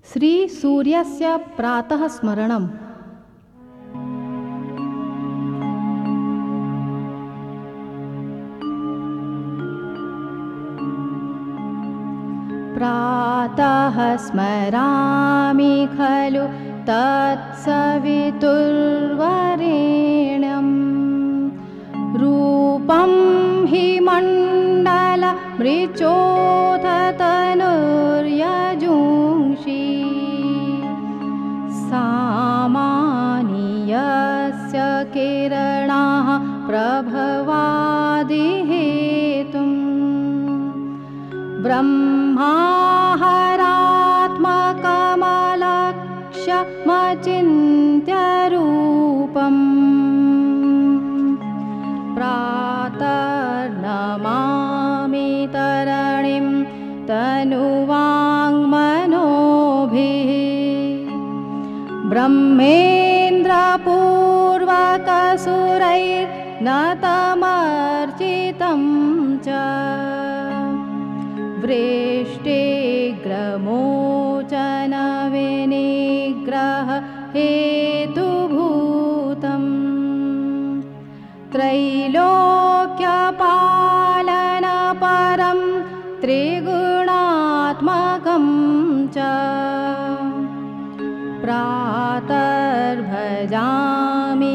श्रीसूर्यस्य प्रातः स्मरणम्। प्रातः स्मरामि खलु तत्सवितुर्वरेण्यं रूपं हि मण्डलमृचोदतनुर्यजुंषि सामानि यस्य किरणाः प्रभवादिहेतुं ब्रह्माहरात्मकमलक्ष्यमचिन्त्यरूपम् प्रातर्नमामि तरणिं तनुवाङ्मनोभिः ब्रह्मेन्द्रपूर्वकसुरैर्नतमर्चितं च वृष्टिग्रमोचनविनिग्रहहेतुभूतं त्रैलोक्यपालनपरं त्रिगुणात्मकं च प्रातर्भजामि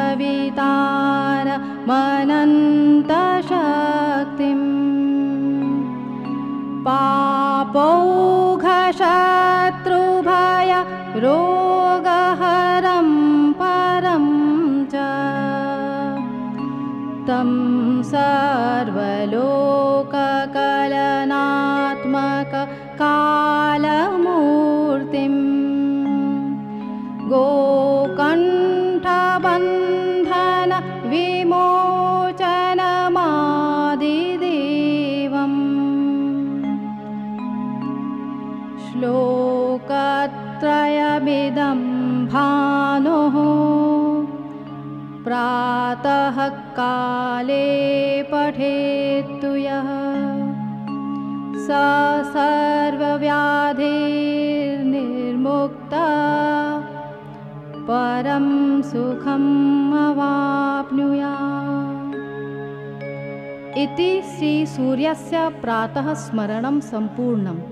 सवितारमनन्तशक्तिम् पापौघशत्रुभय रोगहरं परं च तं सर्वलोककलनात्मककालमूर्तिं गोकण्ठबन्धन विमोचनमादिदेवम् श्लोकत्रयमिदं भानुः प्रातः काले पठेत्तु यः स सर्वव्याधिर्निर्मुक्तः परं सुखम् अवाप्नुयात्। इति श्रीसूर्यस्य प्रातः स्मरणं सम्पूर्णम्।